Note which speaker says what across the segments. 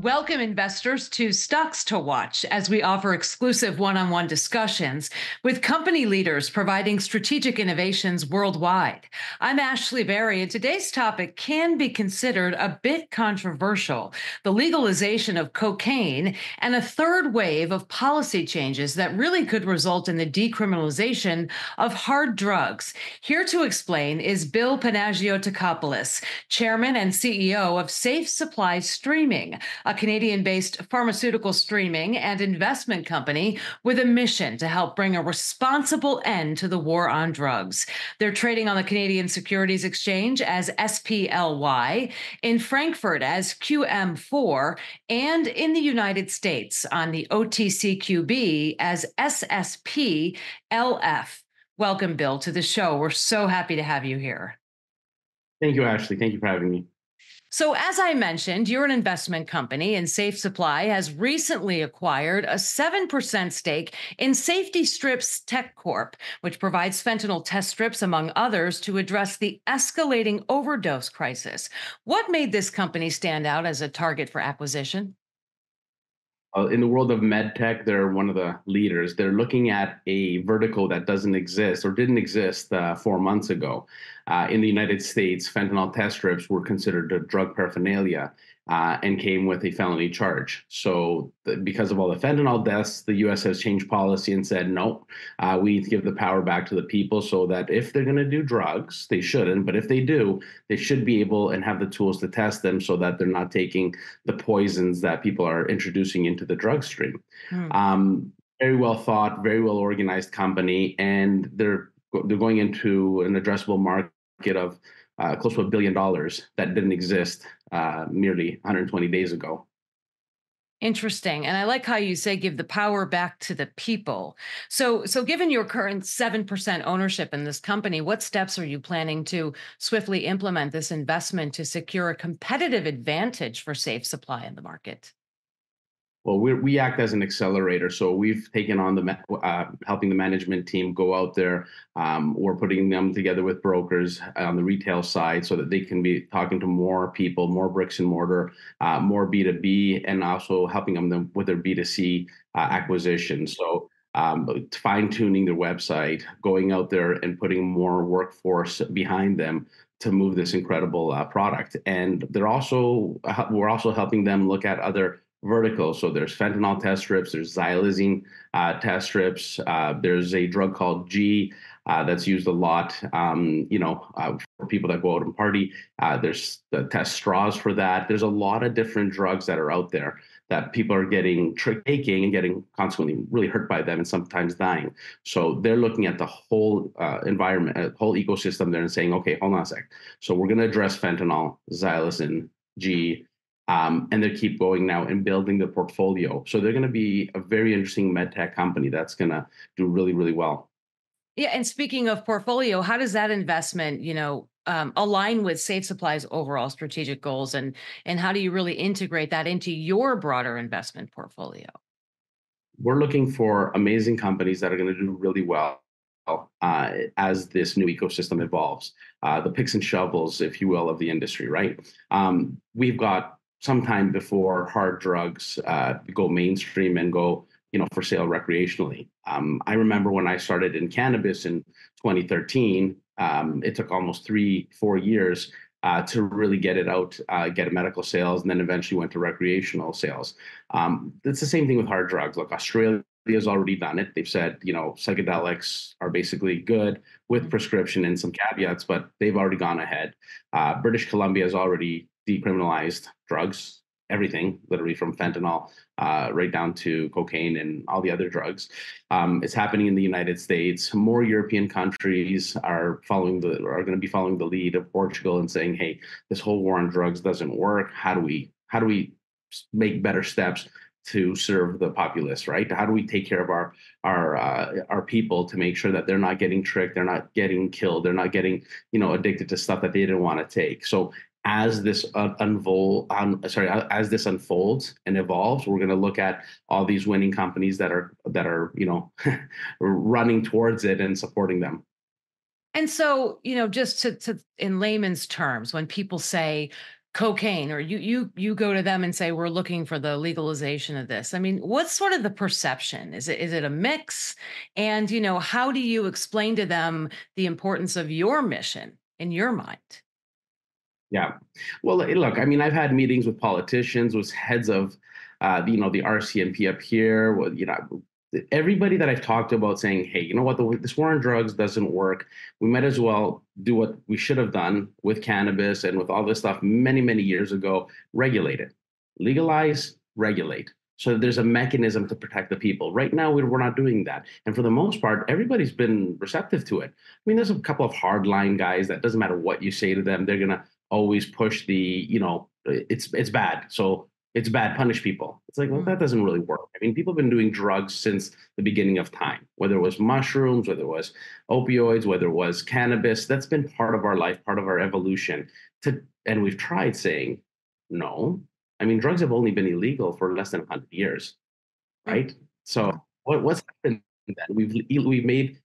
Speaker 1: Welcome, investors, to Stocks to Watch as we offer exclusive one on one discussions with company leaders providing strategic innovations worldwide. I'm Ashley Berry, and today's topic can be considered a bit controversial: the legalization of cocaine and a third wave of policy changes that really could result in the decriminalization of hard drugs. Here to explain is Bill Panagiotopoulos, Chairman and CEO of Safe Supply Streaming, a Canadian-based pharmaceutical streaming and investment company with a mission to help bring a responsible end to the war on drugs. They're trading on the Canadian Securities Exchange as SPLY, in Frankfurt as QM4, and in the United States on the OTCQB as SSPLF. Welcome, Bill, to the show. We're so happy to have you here.
Speaker 2: Thank you, Ashley. Thank you for having me.
Speaker 1: So, as I mentioned, you're an investment company, and Safe Supply has recently acquired a 7% stake in Safety Strips Tech Corp, which provides fentanyl test strips, among others, to address the escalating overdose crisis. What made this company stand out as a target for acquisition?
Speaker 2: In the world of med tech, they're one of the leaders. They're looking at a vertical that doesn't exist or didn't exist 4 months ago. In the United States, fentanyl test strips were considered a drug paraphernalia and came with a felony charge. So, because of all the fentanyl deaths, the U.S. has changed policy and said, no, we need to give the power back to the people so that if they're going to do drugs, they shouldn't, but if they do, they should be able and have the tools to test them so that they're not taking the poisons that people are introducing into the drug stream. Very well thought, very well organized company, and they're going into an addressable market of close to $1 billion that didn't exist merely 120 days ago.
Speaker 1: Interesting. And I like how you say give the power back to the people. So given your current 7% ownership in this company, what steps are you planning to swiftly implement this investment to secure a competitive advantage for Safe Supply in the market?
Speaker 2: Well, we act as an accelerator, so we've taken on helping the management team go out there. We're putting them together with brokers on the retail side so that they can be talking to more people, more bricks and mortar, more B2B, and also helping them with their B2C acquisition. So fine tuning their website, going out there and putting more workforce behind them to move this incredible product. And we're also helping them look at other verticals. So there's fentanyl test strips, there's xylazine test strips, there's a drug called G that's used a lot, for people that go out and party. There's the test straws for that. There's a lot of different drugs that are out there that people are getting taking and getting consequently really hurt by them and sometimes dying. So they're looking at the whole environment, whole ecosystem there and saying, okay, hold on a sec. So we're going to address fentanyl, xylazine, G, and they keep going now and building the portfolio. So they're going to be a very interesting med tech company that's going to do really, really well.
Speaker 1: Yeah, and speaking of portfolio, how does that investment, align with Safe Supply's overall strategic goals, and how do you really integrate that into your broader investment portfolio?
Speaker 2: We're looking for amazing companies that are going to do really well as this new ecosystem evolves. The picks and shovels, if you will, of the industry, right? We've got some time before hard drugs go mainstream and go, for sale recreationally. I remember when I started in cannabis in 2013, it took almost 3-4 years to really get it out, get medical sales, and then eventually went to recreational sales. It's the same thing with hard drugs. Look, Australia has already done it. They've said, psychedelics are basically good with prescription and some caveats, but they've already gone ahead. British Columbia has already decriminalized drugs, everything, literally from fentanyl right down to cocaine and all the other drugs. It's happening in the United States. More European countries are going to be following the lead of Portugal and saying, hey, this whole war on drugs doesn't work. How do we make better steps to serve the populace, right? How do we take care of our people to make sure that they're not getting tricked, they're not getting killed, they're not getting addicted to stuff that they didn't want to take. So as this unfolds and evolves, we're going to look at all these winning companies that are running towards it and supporting them.
Speaker 1: And so, just to in layman's terms, when people say cocaine, or you go to them and say, we're looking for the legalization of this. I mean, what's sort of the perception? Is it a mix? And how do you explain to them the importance of your mission in your mind?
Speaker 2: Yeah. Well, look, I mean, I've had meetings with politicians, with heads of, the RCMP up here, everybody that I've talked about saying, hey, you know what, this war on drugs doesn't work. We might as well do what we should have done with cannabis and with all this stuff many, many years ago, regulate it, legalize, regulate. So that there's a mechanism to protect the people. Right now, we're not doing that. And for the most part, everybody's been receptive to it. I mean, there's a couple of hardline guys that doesn't matter what you say to them, they're going to always push it's bad. So it's bad, punish people. It's like, well,
Speaker 1: Mm.
Speaker 2: that doesn't really work. I mean, people have been doing drugs since the beginning of time, whether it was mushrooms, whether it was opioids, whether it was cannabis. That's been part of our life, part of our evolution. And we've tried saying, no. I mean, drugs have only been illegal for less than 100 years,
Speaker 1: Mm.
Speaker 2: right? So what's happened then? We've made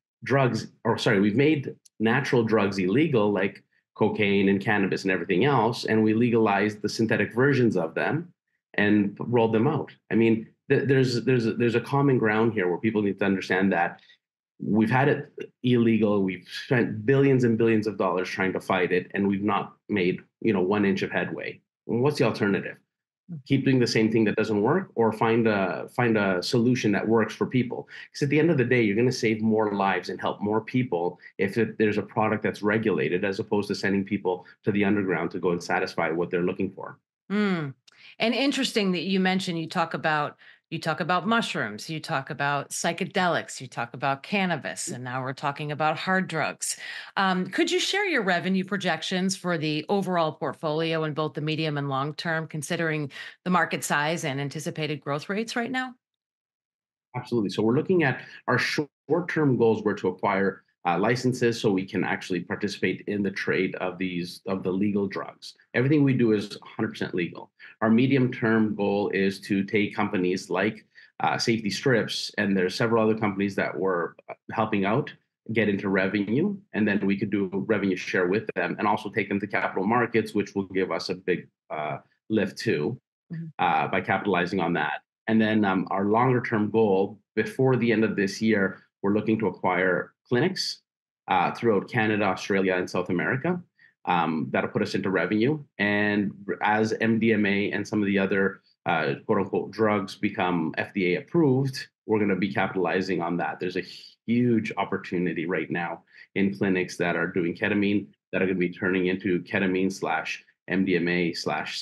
Speaker 2: we've made natural drugs illegal, like cocaine and cannabis and everything else, and we legalized the synthetic versions of them and rolled them out. I mean, there's a common ground here where people need to understand that we've had it illegal. We've spent billions and billions of dollars trying to fight it, and we've not made 1 inch of headway. What's the alternative? Keep doing the same thing that doesn't work, or find a solution that works for people, because at the end of the day, you're going to save more lives and help more people if there's a product that's regulated, as opposed to sending people to the underground to go and satisfy what they're looking for.
Speaker 1: Mm. And interesting that you mentioned you talk about mushrooms, you talk about psychedelics, you talk about cannabis, and now we're talking about hard drugs. Could you share your revenue projections for the overall portfolio in both the medium and long term, considering the market size and anticipated growth rates right now?
Speaker 2: Absolutely. So we're looking at our short-term goals were to acquire licenses so we can actually participate in the trade of the legal drugs. Everything we do is 100% legal. Our medium-term goal is to take companies like Safety Strips, and there's several other companies that we're helping out get into revenue, and then we could do revenue share with them, and also take them to capital markets, which will give us a big lift too
Speaker 1: Mhm.
Speaker 2: by capitalizing on that. And then our longer term goal before the end of this year, we're looking to acquire clinics throughout Canada, Australia, and South America. That'll put us into revenue. And as MDMA and some of the other quote unquote drugs become FDA approved, we're going to be capitalizing on that. There's a huge opportunity right now in clinics that are doing ketamine that are going to be turning into ketamine slash MDMA slash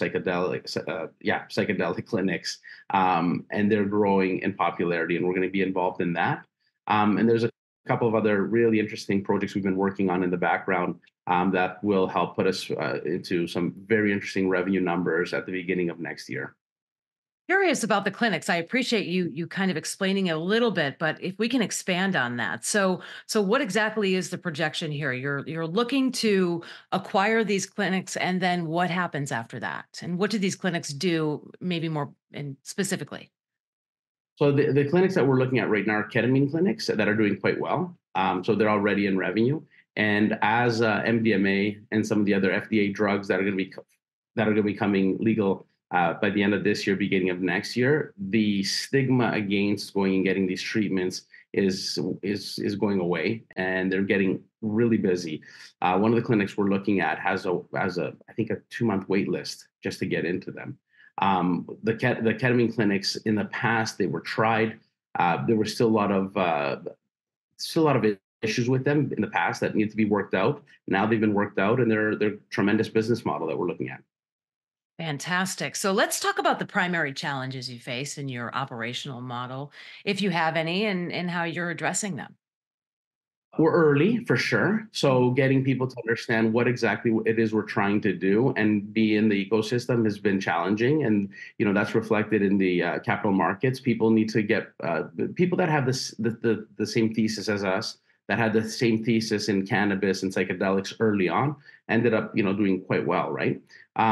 Speaker 2: psychedelic clinics, and they're growing in popularity, and we're going to be involved in that. And there's a couple of other really interesting projects we've been working on in the background that will help put us into some very interesting revenue numbers at the beginning of next year.
Speaker 1: Curious about the clinics. I appreciate you kind of explaining it a little bit, but if we can expand on that. So what exactly is the projection here? You're looking to acquire these clinics, and then what happens after that? And what do these clinics do, maybe more and specifically?
Speaker 2: So the clinics that we're looking at right now are ketamine clinics that are doing quite well. So they're already in revenue. And as MDMA and some of the other FDA drugs that are going to be coming legal by the end of this year, beginning of next year, the stigma against going and getting these treatments is going away, and they're getting really busy. One of the clinics we're looking at has a I think a 2 month wait list just to get into them. The ketamine clinics in the past, they were tried. There were still a lot of issues with them in the past that need to be worked out. Now they've been worked out, and they're tremendous business model that we're looking at.
Speaker 1: Fantastic. So let's talk about the primary challenges you face in your operational model, if you have any, and how you're addressing them.
Speaker 2: We're early for sure. So getting people to understand what exactly it is we're trying to do and be in the ecosystem has been challenging. And, that's reflected in the capital markets. People need to get people that have the same thesis as us, that had the same thesis in cannabis and psychedelics early on, ended up, doing quite well, right?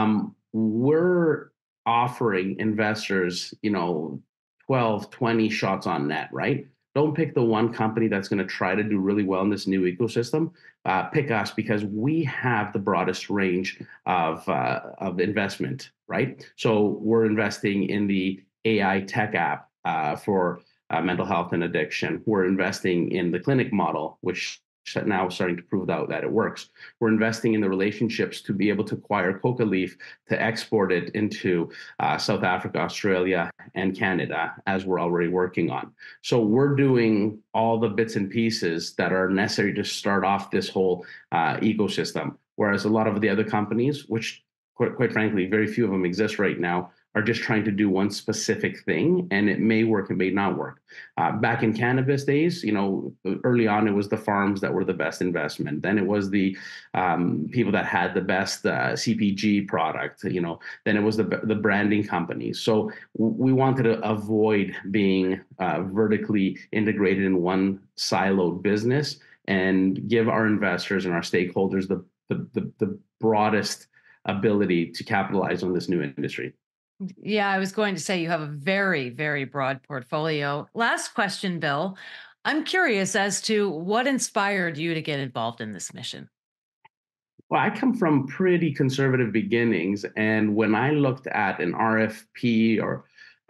Speaker 2: We're offering investors, 12, 20 shots on net, right? Don't pick the one company that's going to try to do really well in this new ecosystem. Pick us because we have the broadest range of investment, right? So we're investing in the AI tech app for mental health and addiction. We're investing in the clinic model, which now starting to prove out that it works. We're investing in the relationships to be able to acquire coca leaf to export it into South Africa, Australia, and Canada, as we're already working on. So we're doing all the bits and pieces that are necessary to start off this whole ecosystem. Whereas a lot of the other companies, which quite frankly, very few of them exist right now, are just trying to do one specific thing, and it may work, it may not work. Back in cannabis days, early on it was the farms that were the best investment. Then it was the people that had the best CPG product. Then it was the branding companies. So we wanted to avoid being vertically integrated in one siloed business and give our investors and our stakeholders the broadest ability to capitalize on this new industry.
Speaker 1: Yeah, I was going to say you have a very, very broad portfolio. Last question, Bill. I'm curious as to what inspired you to get involved in this mission.
Speaker 2: Well, I come from pretty conservative beginnings, and when I looked at an RFP or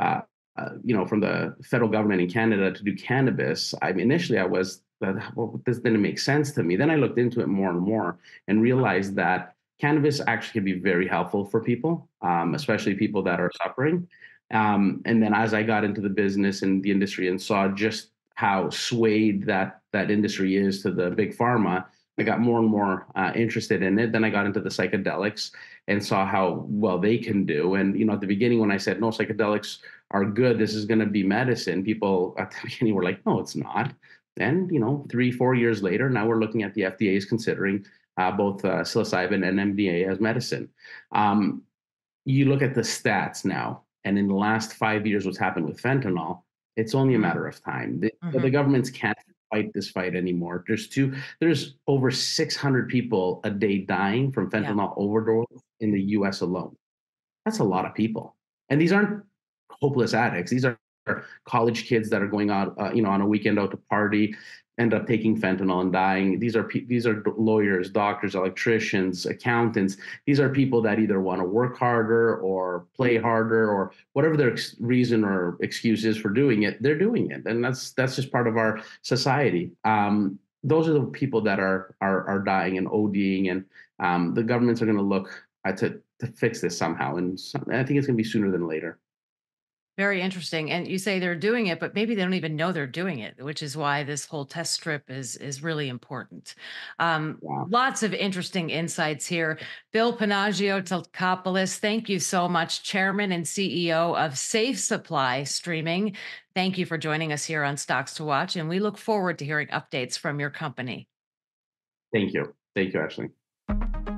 Speaker 2: from the federal government in Canada to do cannabis, initially I was that, well, this didn't make sense to me. Then I looked into it more and more and realized that cannabis actually can be very helpful for people, especially people that are suffering. And then as I got into the business and the industry and saw just how swayed that industry is to the big pharma, I got more and more interested in it. Then I got into the psychedelics and saw how well they can do. And at the beginning, when I said no, psychedelics are good, this is going to be medicine, people at the beginning were like, no, it's not. And 3, 4 years later, now we're looking at the FDA is considering both psilocybin and MDA as medicine. You look at the stats now, and in the last 5 years, what's happened with fentanyl, it's only a matter of time. The
Speaker 1: Mm-hmm.
Speaker 2: governments can't fight this fight anymore. There's over 600 people a day dying from
Speaker 1: Yeah.
Speaker 2: fentanyl overdose in the US alone. That's a lot of people. And these aren't hopeless addicts. These are college kids that are going out, on a weekend out to party, end up taking fentanyl and dying. These are lawyers, doctors, electricians, accountants. These are people that either want to work harder or play harder or whatever their reason or excuse is for doing it. They're doing it, and that's just part of our society. Those are the people that are dying and ODing, and the governments are going to look to fix this somehow. And I think it's going to be sooner than later.
Speaker 1: Very interesting. And you say they're doing it, but maybe they don't even know they're doing it, which is why this whole test strip is really important.
Speaker 2: Yeah.
Speaker 1: Lots of interesting insights here. Bill Panagio Tokopoulos, thank you so much, Chairman and CEO of Safe Supply Streaming. Thank you for joining us here on Stocks to Watch, and we look forward to hearing updates from your company.
Speaker 2: Thank you. Thank you, Ashley.